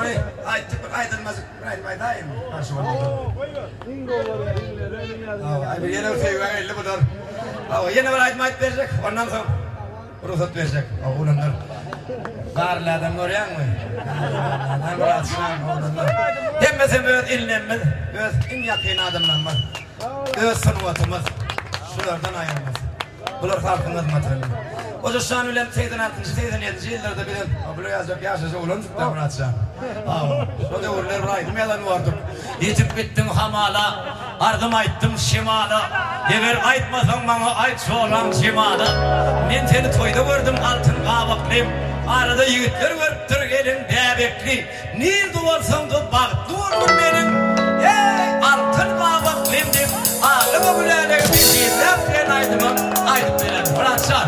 Ay, aydılmaz, aydılmayayım. Karşı olmadı. Ay, bir yere öteye elli budur. Yine bir aydılmayıp verecek, ondan sonra ruhsat verecek. Oğlumlar. Garlı adam görüyor musun? Ne var atsın oğlumlar. Demmesen öz ilinlenmez, öz in yakın adamlanmaz. Öz sınıvatımız, şulardan ayrılmaz. Bunlar halkımız materyali. O da şu an ölen 86. 87. yıllarda bilen böyle yazacak yaşaşı olan tıkta Muratcan. O da uğurlar buraydım yalan vardım. Yitip bittim hamala, ardım ayttım şimala. Eğer aytmasan bana ayt şu olan şimala. Ben seni toyda gördüm altın kavaklıyım. Arada yiğitler görüptür gelin bebekli. Nerede olsan da baktı olur benim. Altın kavaklıyım deyip ağlıma gülerek bir şey lafken aydıma aydıp veren Muratcan.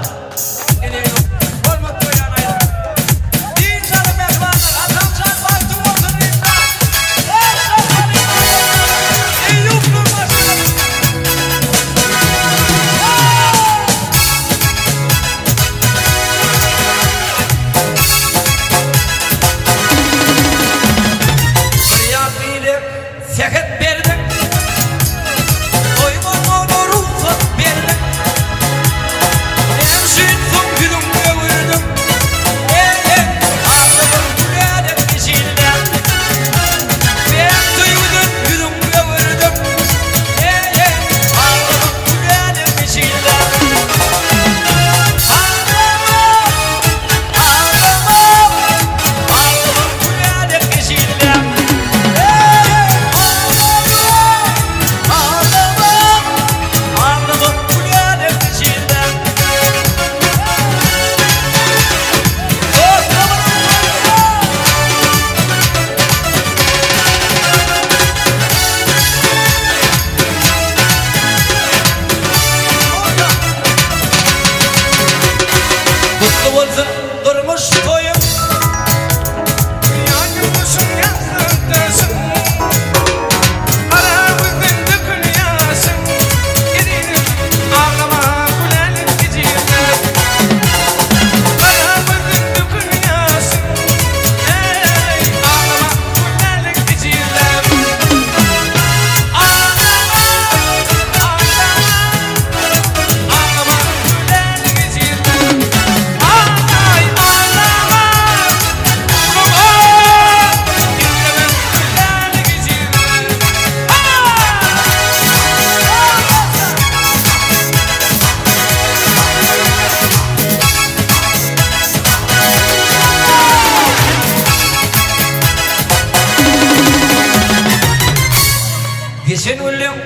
Geçen öldüm